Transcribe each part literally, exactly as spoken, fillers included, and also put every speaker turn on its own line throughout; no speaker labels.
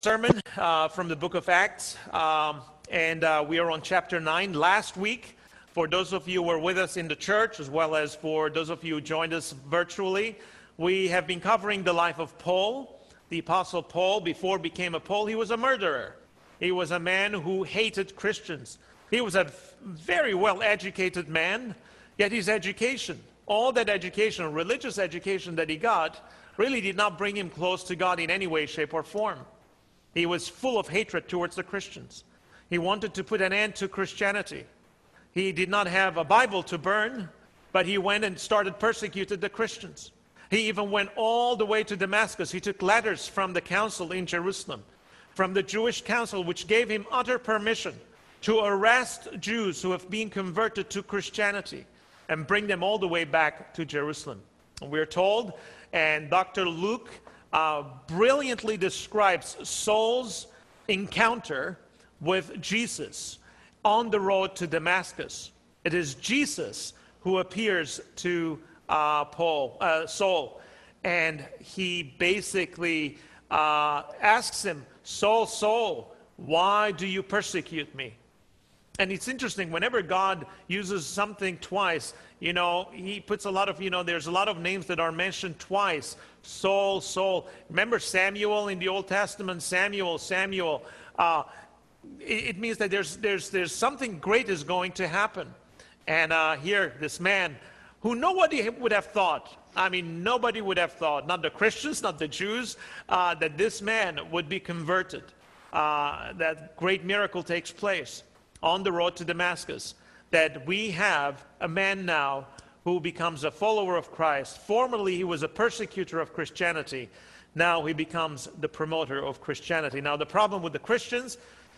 Sermon uh, from the book of Acts, um, and uh, we are on chapter nine. Last week, for those of you who were with us in the church, as well as for those of you who joined us virtually, we have been covering the life of Paul, the Apostle Paul. Before he became a Paul, he was a murderer. He was a man who hated Christians. He was a very well-educated man, yet his education, all that education, religious education that he got, really did not bring him close to God in any way, shape, or form. He was full of hatred towards the Christians. He wanted to put an end to Christianity. He did not have a Bible to burn, but he went and started persecuting the Christians. He even went all the way to Damascus. He took letters from the council in Jerusalem, from the Jewish council, which gave him utter permission to arrest Jews who have been converted to Christianity and bring them all the way back to Jerusalem. And we're told, and Doctor Luke Uh, brilliantly describes Saul's encounter with Jesus on the road to Damascus. It is Jesus who appears to uh, Paul, uh, Saul, and he basically uh, asks him, Saul, Saul, why do you persecute me? And it's interesting, whenever God uses something twice, you know, he puts a lot of, you know, there's a lot of names that are mentioned twice. Saul, Saul. Remember Samuel in the Old Testament? Samuel, Samuel. Uh, it, it means that there's, there's, there's something great is going to happen. And uh, here, this man, who nobody would have thought, I mean, nobody would have thought, not the Christians, not the Jews, uh, that this man would be converted. Uh, that great miracle takes place on the road to Damascus, that we have a man now who becomes a follower of Christ. Formerly, he was a persecutor of Christianity. Now he becomes the promoter of Christianity. Now, the problem with the Christians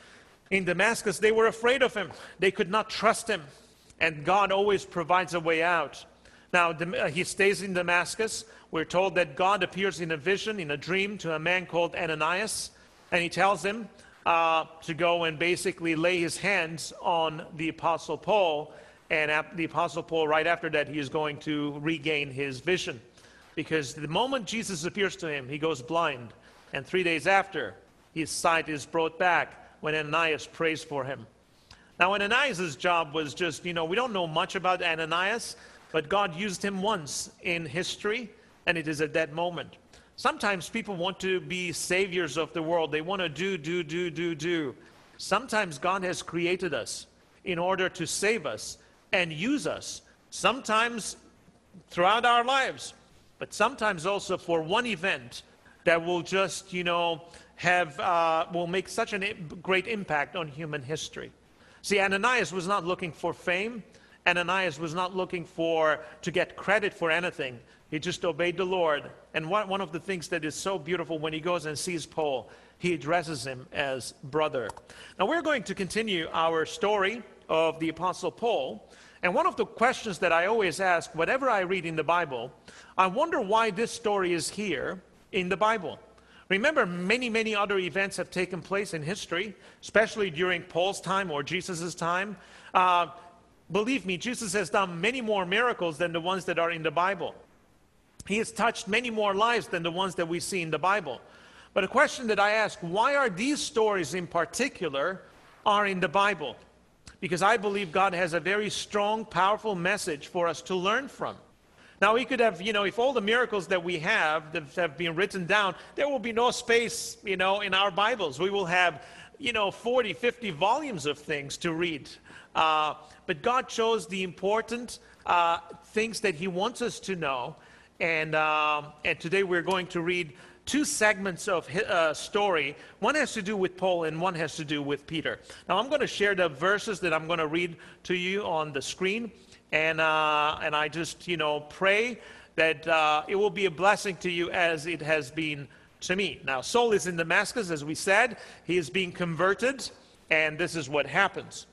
in Damascus, they were afraid of him. They could not trust him. And God always provides a way out. Now, he stays in Damascus. We're told that God appears in a vision, in a dream, to a man called Ananias. And he tells him, Uh, to go and basically lay his hands on the Apostle Paul, and the Apostle Paul, right after that, he is going to regain his vision. Because the moment Jesus appears to him, he goes blind. And three days after, his sight is brought back when Ananias prays for him. Now, Ananias' job was just, you know, we don't know much about Ananias, but God used him once in history, and it is at that moment. Sometimes people want to be saviors of the world. They want to do, do, do, do, do. Sometimes God has created us in order to save us and use us. Sometimes throughout our lives, but sometimes also for one event that will just, you know, have, uh, will make such a great impact on human history. See, Ananias was not looking for fame. Ananias was not looking for, to get credit for anything. He just obeyed the Lord. And one, one of the things that is so beautiful, when he goes and sees Paul, he addresses him as brother. Now, we're going to continue our story of the Apostle Paul. And one of the questions that I always ask, whatever I read in the Bible, I wonder why this story is here in the Bible. Remember, many, many other events have taken place in history, especially during Paul's time or Jesus' time. Uh, believe me, Jesus has done many more miracles than the ones that are in the Bible. He has touched many more lives than the ones that we see in the Bible. But a question that I ask, why are these stories in particular are in the Bible? Because I believe God has a very strong, powerful message for us to learn from. Now, we could have, you know, if all the miracles that we have that have been written down, there will be no space, you know, in our Bibles. We will have, you know, forty, fifty volumes of things to read. Uh, but God chose the important uh, things that he wants us to know. And, uh, and today we're going to read two segments of his, uh, story. One has to do with Paul and one has to do with Peter. Now, I'm going to share the verses that I'm going to read to you on the screen. And, uh, and I just, you know, pray that uh, it will be a blessing to you as it has been to me. Now, Saul is in Damascus, as we said. He is being converted, and this is what happens.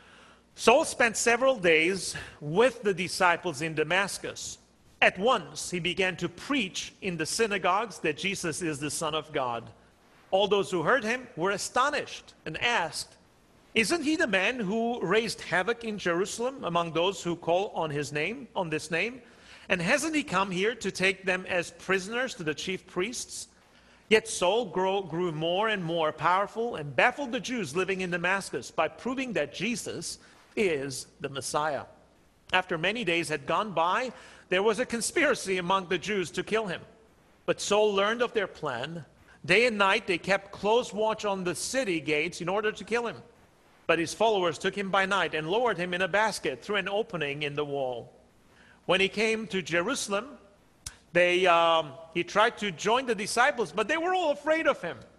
Saul spent several days with the disciples in Damascus. At once, he began to preach in the synagogues that Jesus is the Son of God. All those who heard him were astonished and asked, "Isn't he the man who raised havoc in Jerusalem among those who call on his name, on this name? And hasn't he come here to take them as prisoners to the chief priests?" Yet Saul grow, grew more and more powerful and baffled the Jews living in Damascus by proving that Jesus is the Messiah. After many days had gone by, there was a conspiracy among the Jews to kill him. But Saul learned of their plan. Day and night they kept close watch on the city gates in order to kill him. But his followers took him by night and lowered him in a basket through an opening in the wall. When he came to Jerusalem, they, um, he tried to join the disciples, but they were all afraid of him.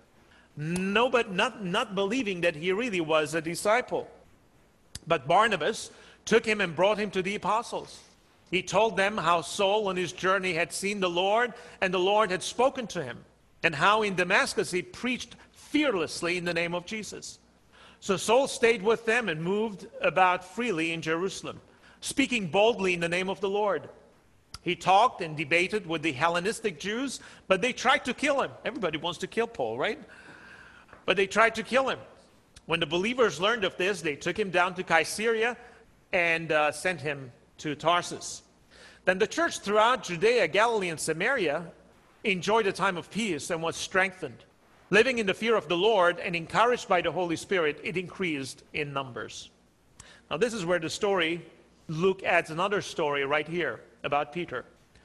No, but not, not believing that he really was a disciple. But Barnabas took him and brought him to the apostles. He told them how Saul on his journey had seen the Lord, and the Lord had spoken to him, and how in Damascus he preached fearlessly in the name of Jesus. So Saul stayed with them and moved about freely in Jerusalem, speaking boldly in the name of the Lord. He talked and debated with the Hellenistic Jews, but they tried to kill him. Everybody wants to kill Paul, right? But they tried to kill him. When the believers learned of this, they took him down to Caesarea and uh, sent him to Tarsus. Then the church throughout Judea, Galilee, and Samaria enjoyed a time of peace and was strengthened. Living in the fear of the Lord and encouraged by the Holy Spirit, it increased in numbers. Now this is where the story, Luke adds another story right here about Peter.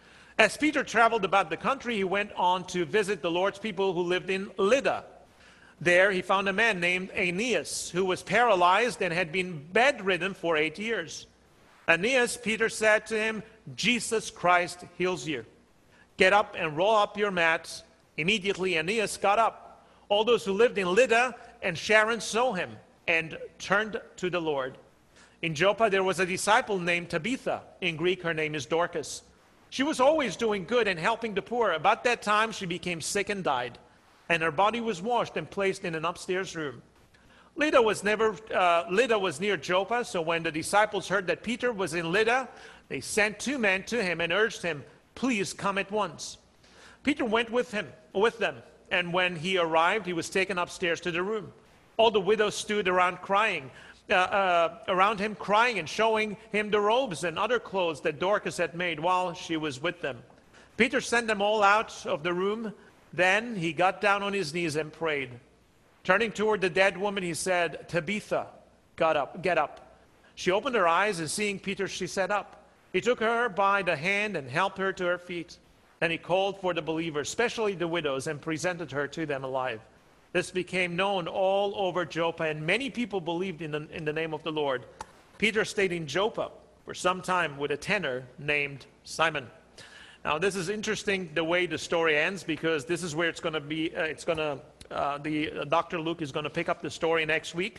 As Peter traveled about the country, he went on to visit the Lord's people who lived in Lydda. There he found a man named Aeneas, who was paralyzed and had been bedridden for eight years. Aeneas, Peter said to him, "Jesus Christ heals you. Get up and roll up your mat." Immediately Aeneas got up. All those who lived in Lydda and Sharon saw him and turned to the Lord. In Joppa there was a disciple named Tabitha. In Greek her name is Dorcas. She was always doing good and helping the poor. About that time she became sick and died, and her body was washed and placed in an upstairs room. Lydda was never uh, Lydda was near Joppa, so when the disciples heard that Peter was in Lydda, they sent two men to him and urged him, "Please come at once." Peter went with him, with them, and when he arrived, he was taken upstairs to the room. All the widows stood around crying, uh, uh, around him crying and showing him the robes and other clothes that Dorcas had made while she was with them. Peter sent them all out of the room. Then he got down on his knees and prayed. Turning toward the dead woman, he said, "Tabitha, got up, get up." She opened her eyes, and seeing Peter, she sat up. He took her by the hand and helped her to her feet. Then he called for the believers, especially the widows, and presented her to them alive. This became known all over Joppa, and many people believed in the, in the name of the Lord. Peter stayed in Joppa for some time with a tanner named Simon. Now, this is interesting the way the story ends, because this is where it's going to be. Uh, it's going to uh, the uh, Doctor Luke is going to pick up the story next week,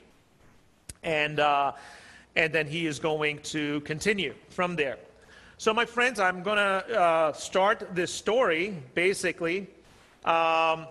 and uh, and then he is going to continue from there. So, my friends, I'm going to uh, start this story basically um,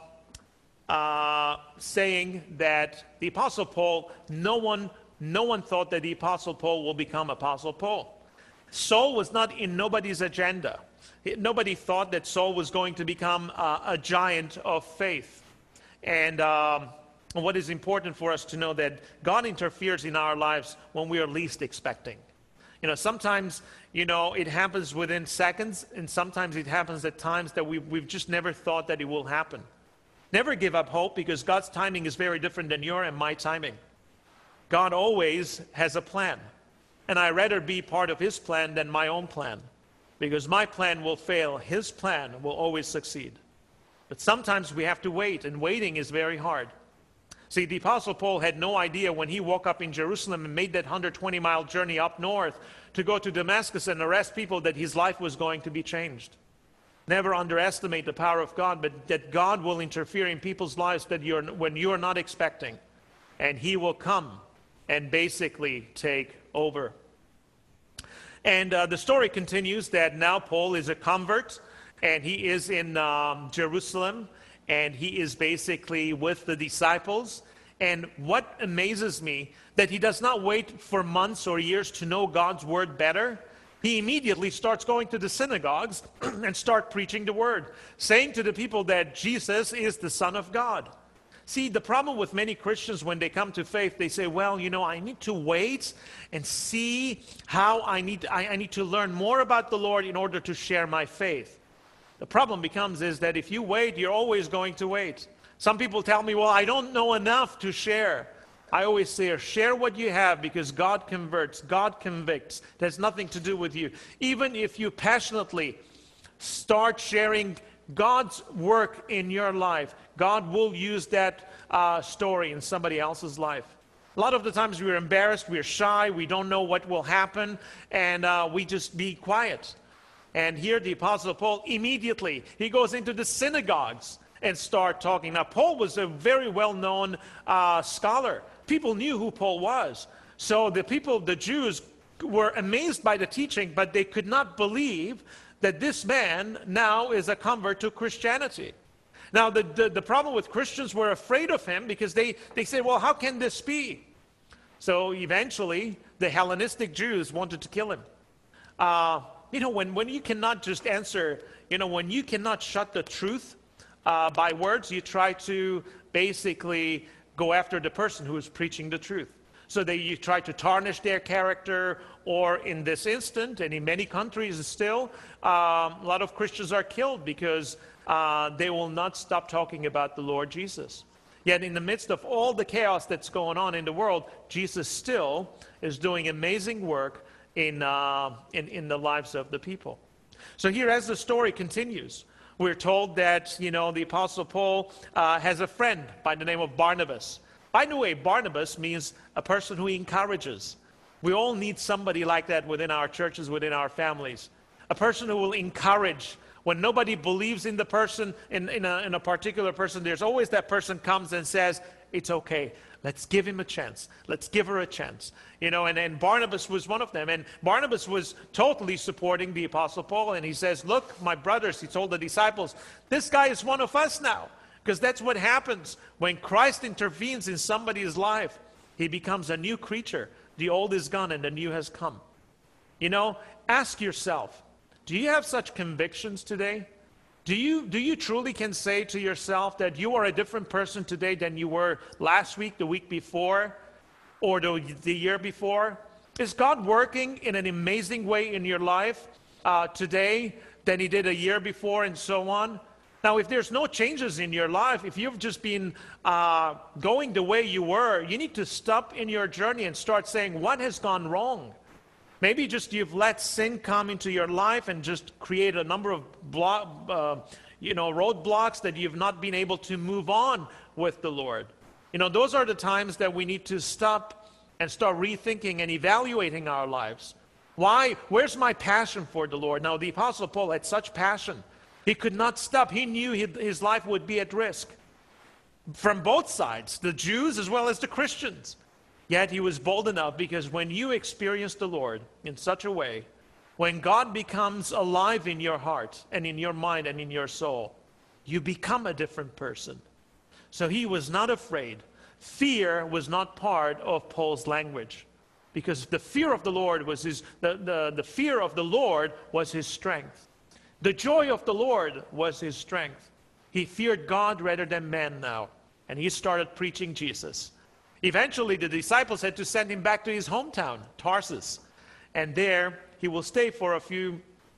uh, saying that the Apostle Paul, no one, no one thought that the Apostle Paul will become Apostle Paul. Saul was not in nobody's agenda. Nobody thought that Saul was going to become uh, a giant of faith. And um, what is important for us to know that God interferes in our lives when we are least expecting. You know, sometimes, you know, it happens within seconds, and sometimes it happens at times that we, we've just never thought that it will happen. Never give up hope, because God's timing is very different than your and my timing. God always has a plan, and I'd rather be part of His plan than my own plan, because my plan will fail. His plan will always succeed. But sometimes we have to wait, and waiting is very hard. See, the Apostle Paul had no idea when he woke up in Jerusalem and made that one hundred twenty mile journey up north to go to Damascus and arrest people, that his life was going to be changed. Never underestimate the power of God, but that God will interfere in people's lives that you're, when you're not expecting. And He will come and basically take over. And uh, the story continues that now Paul is a convert, and he is in um, Jerusalem, and he is basically with the disciples. And what amazes me, that he does not wait for months or years to know God's word better. He immediately starts going to the synagogues and start preaching the word, saying to the people that Jesus is the Son of God. See, the problem with many Christians when they come to faith, they say, well, you know, I need to wait and see how I need, I, I need to learn more about the Lord in order to share my faith. The problem becomes is that if you wait, you're always going to wait. Some people tell me, well, I don't know enough to share. I always say, share what you have because God converts, God convicts. It has nothing to do with you. Even if you passionately start sharing God's work in your life, God will use that uh, story in somebody else's life. A lot of the times we're embarrassed, we're shy, we don't know what will happen, and uh, we just be quiet. And here the Apostle Paul, immediately, he goes into the synagogues and start talking. Now, Paul was a very well-known uh, scholar. People knew who Paul was. So the people, the Jews, were amazed by the teaching, but they could not believe that this man now is a convert to Christianity. Now, the, the, the problem with Christians were afraid of him because they, they said, well, how can this be? So eventually, the Hellenistic Jews wanted to kill him. Uh, you know, when, when you cannot just answer, you know, when you cannot shut the truth uh, by words, you try to basically go after the person who is preaching the truth. So they you try to tarnish their character, or in this instant, and in many countries still, um, a lot of Christians are killed because uh, they will not stop talking about the Lord Jesus. Yet in the midst of all the chaos that's going on in the world, Jesus still is doing amazing work in, uh, in, in the lives of the people. So here, as the story continues, we're told that, you know, the Apostle Paul uh, has a friend by the name of Barnabas. By the way, Barnabas means a person who encourages. We all need somebody like that within our churches, within our families. A person who will encourage. When nobody believes in the person, in, in, a, in a particular person, there's always that person comes and says, it's okay. Let's give him a chance. Let's give her a chance. You know, and, and Barnabas was one of them. And Barnabas was totally supporting the Apostle Paul. And he says, look, my brothers, he told the disciples, this guy is one of us now. Because that's what happens when Christ intervenes in somebody's life. He becomes a new creature. The old is gone and the new has come. You know, ask yourself, do you have such convictions today? Do you, do you truly can say to yourself that you are a different person today than you were last week, the week before, or the, the year before? Is God working in an amazing way in your life uh, today than he did a year before and so on? Now, if there's no changes in your life, if you've just been uh, going the way you were, you need to stop in your journey and start saying, what has gone wrong? Maybe just you've let sin come into your life and just create a number of blo- uh, you know, roadblocks that you've not been able to move on with the Lord. You know, those are the times that we need to stop and start rethinking and evaluating our lives. Why? Where's my passion for the Lord? Now, the Apostle Paul had such passion. He could not stop. He knew his life would be at risk from both sides, the Jews as well as the Christians. Yet he was bold enough, because when you experience the Lord in such a way, when God becomes alive in your heart and in your mind and in your soul, you become a different person. So he was not afraid. Fear was not part of Paul's language, because the fear of the Lord was his, the, the, the fear of the Lord was his strength. The joy of the Lord was his strength. He feared God rather than man now. And he started preaching Jesus. Eventually, the disciples had to send him back to his hometown, Tarsus. And there, he will stay for a few,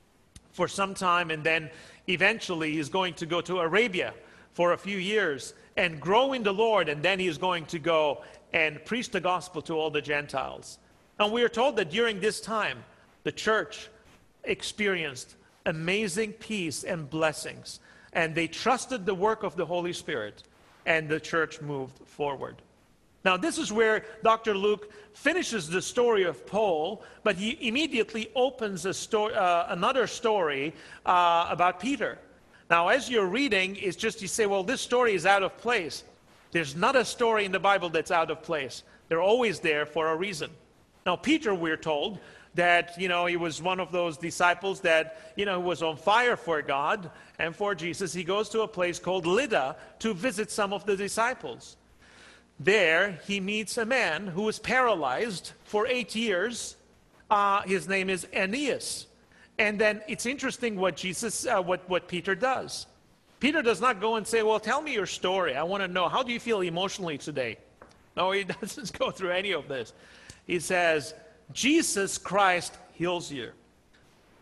for some time. And then eventually, he's going to go to Arabia for a few years and grow in the Lord. And then he's going to go and preach the gospel to all the Gentiles. And we are told that during this time, the church experienced amazing peace and blessings. And they trusted the work of the Holy Spirit, and the church moved forward. Now, this is where Doctor Luke finishes the story of Paul, but he immediately opens a sto- uh, another story uh, about Peter. Now, as you're reading, it's just you say, well, this story is out of place. There's not a story in the Bible that's out of place. They're always there for a reason. Now, Peter, we're told, that, you know, he was one of those disciples that, you know, was on fire for God and for Jesus. He goes to a place called Lydda to visit some of the disciples. There, he meets a man who was paralyzed for eight years. Uh, his name is Aeneas. And then it's interesting what Jesus, uh, what, what Peter does. Peter does not go and say, well, tell me your story. I want to know, how do you feel emotionally today? No, he doesn't go through any of this. He says, Jesus Christ heals you.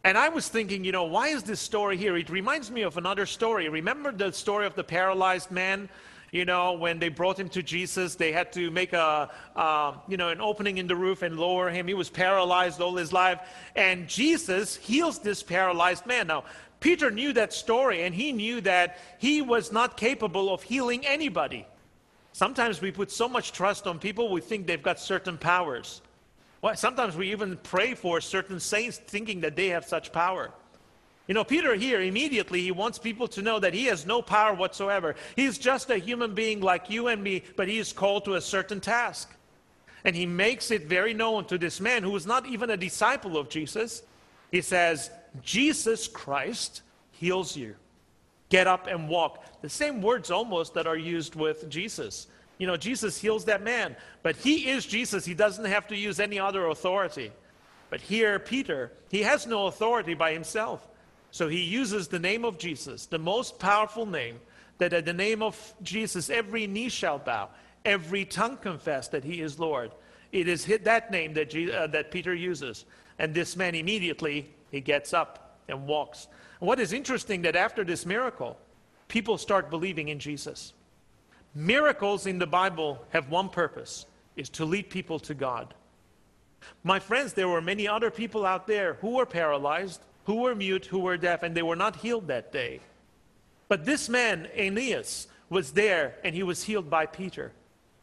And I was thinking, you know, why is this story here? It reminds me of another story. Remember the story of the paralyzed man? You know, when they brought him to Jesus, they had to make a, uh, you know, an opening in the roof and lower him. He was paralyzed all his life. And Jesus heals this paralyzed man. Now, Peter knew that story, and he knew that he was not capable of healing anybody. Sometimes we put so much trust on people, we think they've got certain powers. Well, sometimes we even pray for certain saints thinking that they have such power. You know, Peter here, immediately, he wants people to know that he has no power whatsoever. He's just a human being like you and me, but he is called to a certain task. And he makes it very known to this man who is not even a disciple of Jesus. He says, Jesus Christ heals you. Get up and walk. The same words almost that are used with Jesus. You know, Jesus heals that man, but he is Jesus. He doesn't have to use any other authority. But here, Peter, he has no authority by himself. So he uses the name of Jesus, the most powerful name, that at the name of Jesus, every knee shall bow, every tongue confess that he is Lord. It is that name that, Jesus, uh, that Peter uses. And this man immediately, he gets up and walks. And what is interesting that after this miracle, people start believing in Jesus. Miracles in the Bible have one purpose, is to lead people to God. My friends, there were many other people out there who were paralyzed, who were mute, who were deaf, and they were not healed that day. But this man, Aeneas, was there, and he was healed by Peter.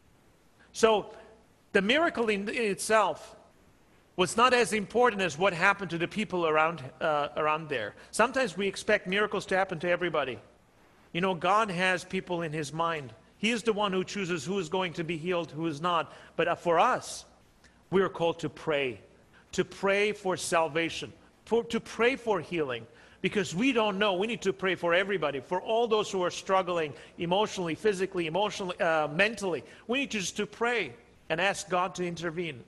So the miracle in, in itself was not as important as what happened to the people around, uh, around there. Sometimes we expect miracles to happen to everybody. You know, God has people in his mind. He is the one who chooses who is going to be healed, who is not. But for us, we are called to pray, to pray for salvation, for, to pray for healing, because we don't know. We need to pray for everybody, for all those who are struggling emotionally, physically, emotionally, uh, mentally. We need to just to pray and ask God to intervene.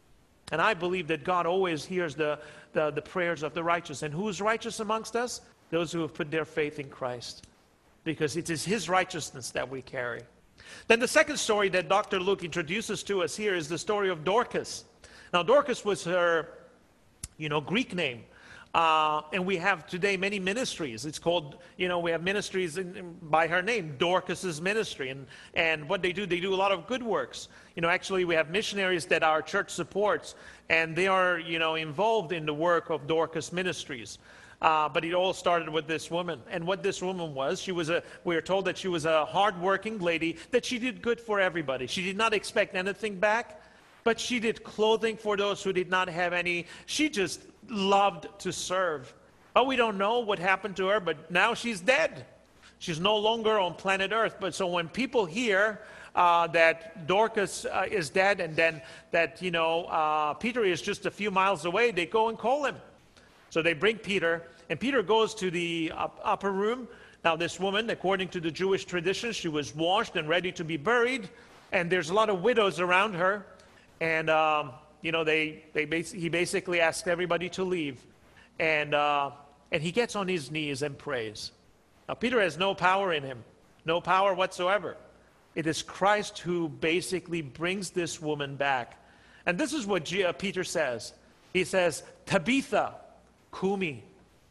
And I believe that God always hears the, the, the prayers of the righteous. And who is righteous amongst us? Those who have put their faith in Christ. Because it is his righteousness that we carry. Then the second story that Doctor Luke introduces to us here is the story of Dorcas. Now, Dorcas was her, you know, Greek name. Uh, and we have today many ministries. It's called, you know, we have ministries in, in, by her name, Dorcas's ministry. And, and what they do, they do a lot of good works. You know, actually we have missionaries that our church supports, and they are, you know, involved in the work of Dorcas Ministries. Uh, but it all started with this woman. And what this woman was, she was a, we are told that she was a hardworking lady, that she did good for everybody. She did not expect anything back, but she did clothing for those who did not have any. She just loved to serve. Oh, we don't know what happened to her, but now she's dead. She's no longer on planet Earth. But so when people hear uh, that Dorcas uh, is dead, and then that, you know, uh, Peter is just a few miles away, they go and call him. So they bring Peter, and Peter goes to the upper room. Now this woman, according to the Jewish tradition, she was washed and ready to be buried, and there's a lot of widows around her. And, um, you know, they, they bas- he basically asked everybody to leave, and, uh, and he gets on his knees and prays. Now Peter has no power in him, no power whatsoever. It is Christ who basically brings this woman back. And this is what G- uh, Peter says. He says, Tabitha, Kumi,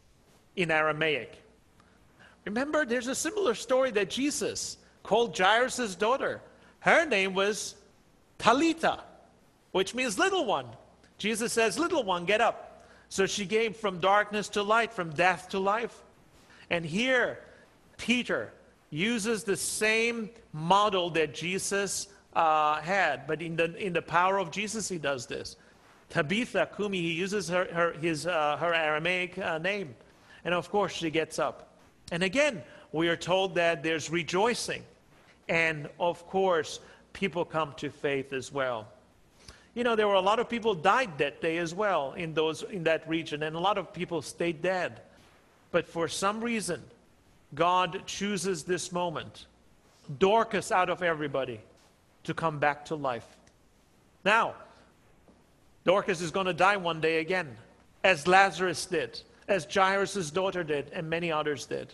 in Aramaic. Remember, there's a similar story that Jesus called Jairus' daughter. Her name was Talitha, which means little one. Jesus says, little one, get up. So she came from darkness to light, from death to life. And here, Peter uses the same model that Jesus uh, had, but in the, in the power of Jesus, he does this. Tabitha, Kumi, he uses her, her, his, uh, her Aramaic uh, name. And of course, she gets up. And again, we are told that there's rejoicing. And of course, people come to faith as well. You know, there were a lot of people died that day as well in, those, in that region. And a lot of people stayed dead. But for some reason, God chooses this moment, Dorcas out of everybody, to come back to life. Now, Dorcas is going to die one day again, as Lazarus did, as Jairus' daughter did, and many others did.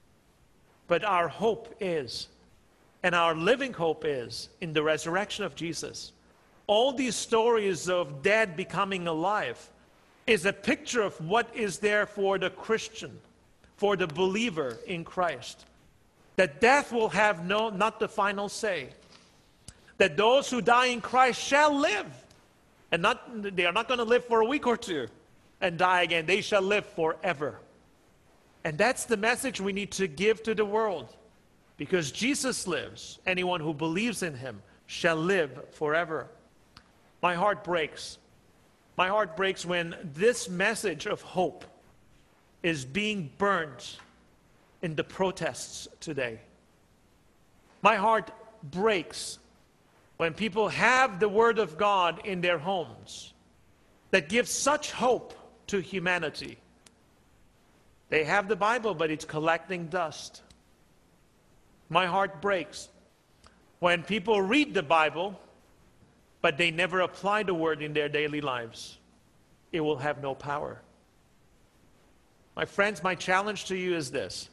But our hope is, and our living hope is, in the resurrection of Jesus. All these stories of dead becoming alive, is a picture of what is there for the Christian, for the believer in Christ. That death will have no, not the final say. That those who die in Christ shall live. And not, they are not going to live for a week or two and die again. They shall live forever. And that's the message we need to give to the world. Because Jesus lives. Anyone who believes in him shall live forever. My heart breaks. My heart breaks when this message of hope is being burned in the protests today. My heart breaks when people have the Word of God in their homes that gives such hope to humanity. They have the Bible, but it's collecting dust. My heart breaks when people read the Bible, but they never apply the Word in their daily lives. It will have no power. My friends, my challenge to you is this.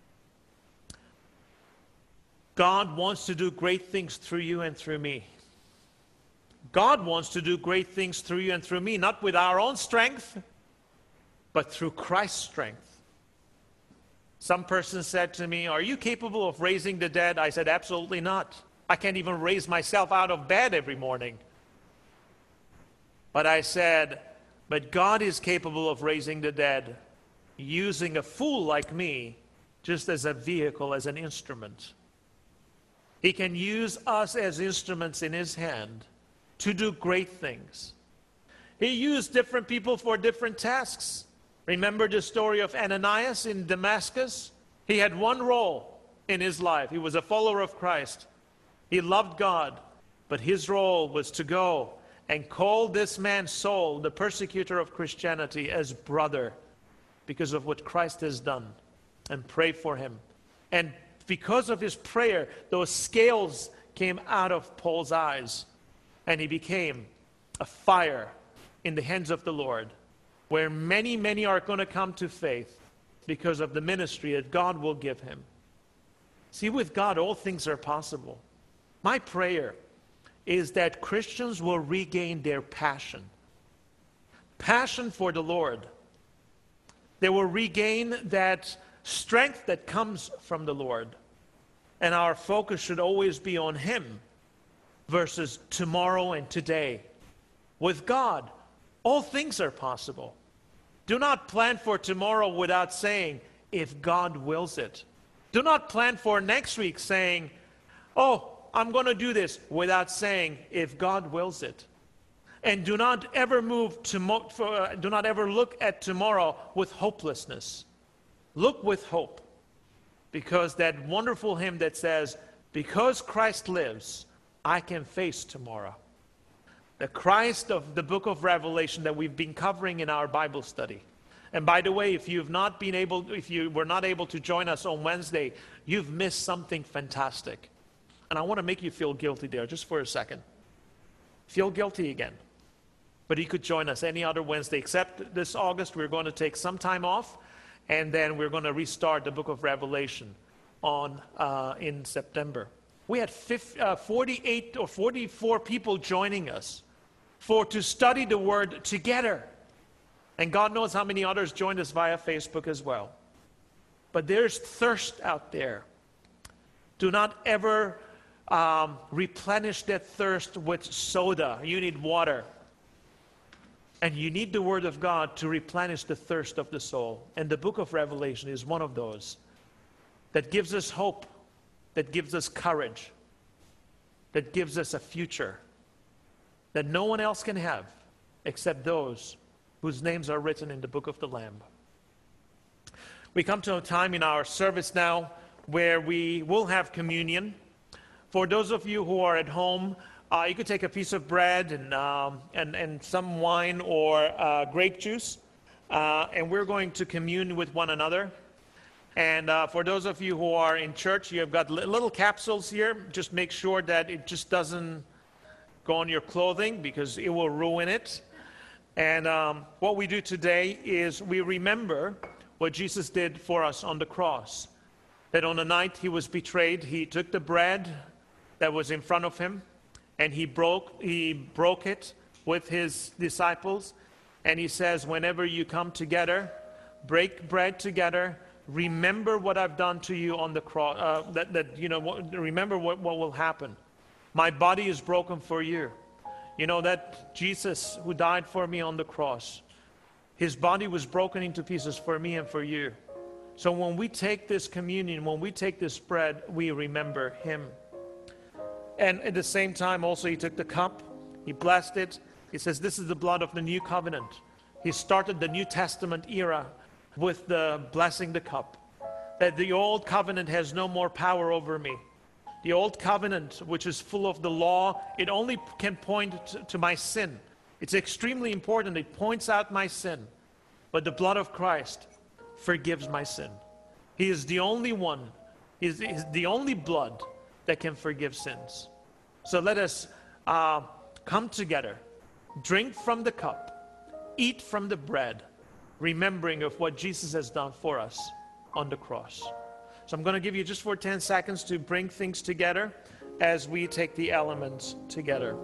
God wants to do great things through you and through me. God wants to do great things through you and through me, not with our own strength, but through Christ's strength. Some person said to me, "Are you capable of raising the dead?" I said, "Absolutely not. I can't even raise myself out of bed every morning." But I said, "But God is capable of raising the dead, using a fool like me just as a vehicle, as an instrument. He can use us as instruments in his hand to do great things." He used different people for different tasks. Remember the story of Ananias in Damascus? He had one role in his life. He was a follower of Christ. He loved God, but his role was to go and call this man Saul, the persecutor of Christianity, as brother because of what Christ has done, and pray for him. And because of his prayer, those scales came out of Paul's eyes, and he became a fire in the hands of the Lord, where many, many are going to come to faith because of the ministry that God will give him. See, with God, all things are possible. My prayer is that Christians will regain their passion. Passion for the Lord. They will regain that strength that comes from the Lord. And our focus should always be on him versus tomorrow and today. With God, all things are possible. Do not plan for tomorrow without saying, "If God wills it." Do not plan for next week saying, "Oh, I'm going to do this," without saying, "If God wills it." And do not ever move to mo- for, uh, do not ever look at tomorrow with hopelessness. Look with hope. Because that wonderful hymn that says, "Because Christ lives, I can face tomorrow." The Christ of the book of Revelation that we've been covering in our Bible study. And by the way, if you've not been able, if you were not able to join us on Wednesday, you've missed something fantastic. And I want to make you feel guilty there just for a second. Feel guilty again. But you could join us any other Wednesday except this August. We're going to take some time off, and then we're going to restart the book of Revelation on uh, in September. We had fifty, uh, forty-eight or forty-four people joining us for to study the Word together. And God knows how many others joined us via Facebook as well. But there's thirst out there. Do not ever um, replenish that thirst with soda. You need water. And you need the Word of God to replenish the thirst of the soul. And the book of Revelation is one of those that gives us hope, that gives us courage, that gives us a future that no one else can have except those whose names are written in the book of the Lamb. We come to a time in our service now where we will have communion. For those of you who are at home, Uh, you could take a piece of bread and um, and, and some wine or uh, grape juice, uh, and we're going to commune with one another. And uh, for those of you who are in church, you have got li- little capsules here. Just make sure that it just doesn't go on your clothing because it will ruin it. And um, what we do today is we remember what Jesus did for us on the cross. That on the night he was betrayed, he took the bread that was in front of him, and he broke he broke it with his disciples, And he says, whenever you come together, break bread together, remember what I've done to you on the cross, uh, that, that, you know, what, remember what, what will happen. My body is broken for you. You know that Jesus who died for me on the cross, his body was broken into pieces for me and for you. So when we take this communion, when we take this bread, we remember him. And at the same time also he took the cup, he blessed it. He says, this is the blood of the new covenant. He started the New Testament era with the blessing the cup. That the old covenant has no more power over me. The old covenant, which is full of the law, it only can point to, to my sin. It's extremely important. It points out my sin. But the blood of Christ forgives my sin. He is the only one, he is, he is the only blood that can forgive sins. So let us uh, come together, drink from the cup, eat from the bread, remembering of what Jesus has done for us on the cross. So I'm going to give you just for ten seconds to bring things together as we take the elements together.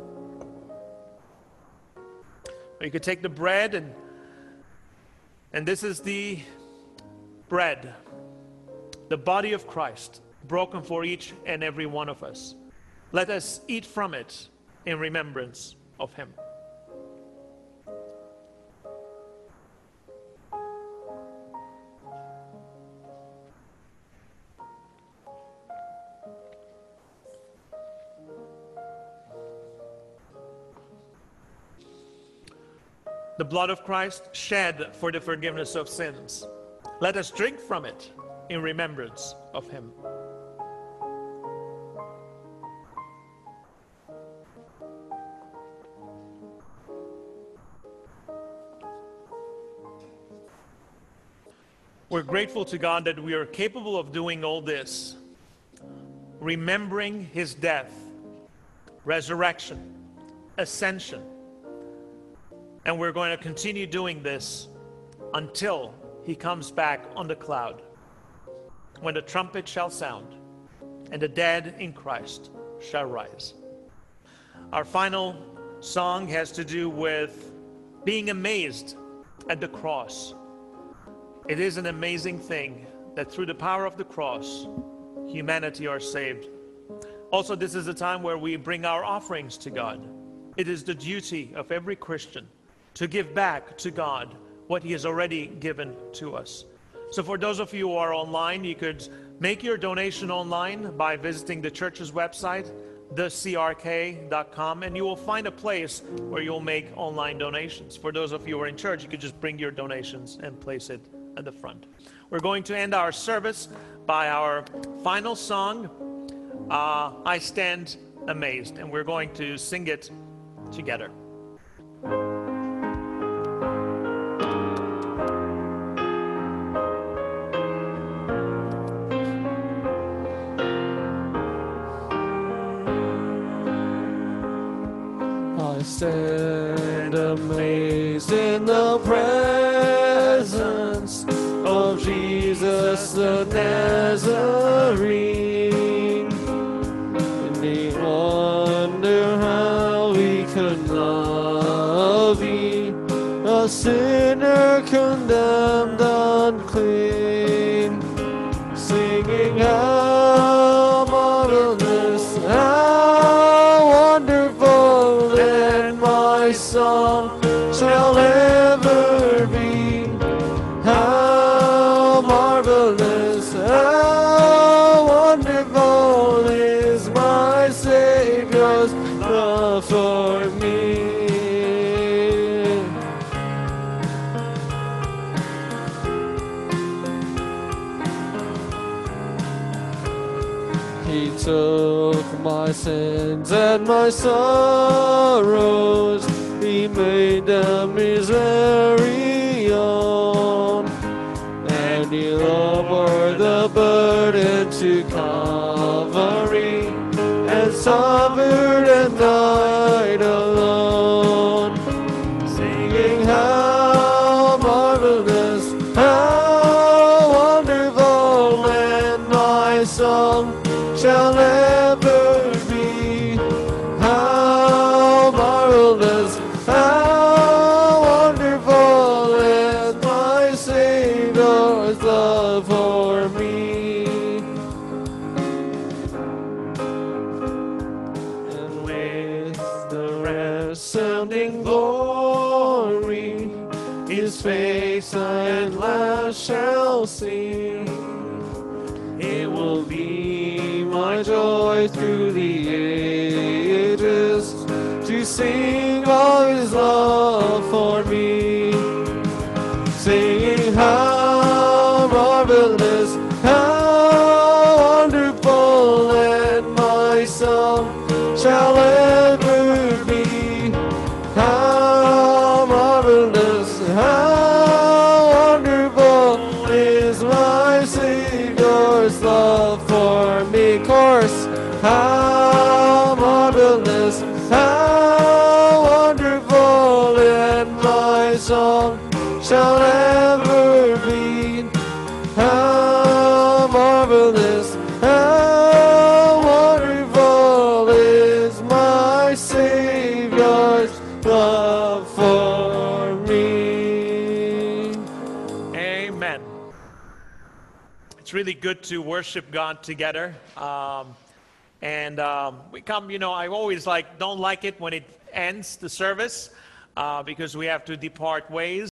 You could take the bread, and and this is the bread, the body of Christ, broken for each and every one of us. Let us eat from it in remembrance of him. The blood of Christ shed for the forgiveness of sins. Let us drink from it in remembrance of him. We're grateful to God that we are capable of doing all this, remembering his death, resurrection, ascension. And we're going to continue doing this until he comes back on the cloud, when the trumpet shall sound and the dead in Christ shall rise. Our final song has to do with being amazed at the cross. It is an amazing thing that through the power of the cross, humanity are saved. Also, this is a time where we bring our offerings to God. It is the duty of every Christian to give back to God what he has already given to us. So for those of you who are online, you could make your donation online by visiting the church's website, the c r k dot com, and you will find a place where you'll make online donations. For those of you who are in church, you could just bring your donations and place it at the front. We're going to end our service by our final song, uh, I Stand Amazed, and we're going to sing it together.
I stand amazed in the presence of Jesus the Nazarene, and they wonder how he could love me, a sinner condemned unclean, singing how marvelous, how wonderful, and my song shall ever be. How marvelous, how wonderful is my Savior's love for me. He took my sins and my sorrows, he made them his very own, and he lowered the burden to Calvary and suffered and died alone, singing how marvelous, how wonderful, and my song shall ever be. How marvelous, how wonderful, sounding glory, His face I at last shall see. It will be my joy through the ages to sing of His love for me, singing how marvelous, how wonderful, and my song shall ever be. How marvelous, how wonderful is my Savior's love for me. Chorus, how marvelous, how wonderful, and my song shall ever be. How marvelous, how wonderful is my Savior's love for me.
Amen. It's really good to worship God together. Um, and um, we come, you know, I always like, don't like it when it ends the service uh, because we have to depart ways.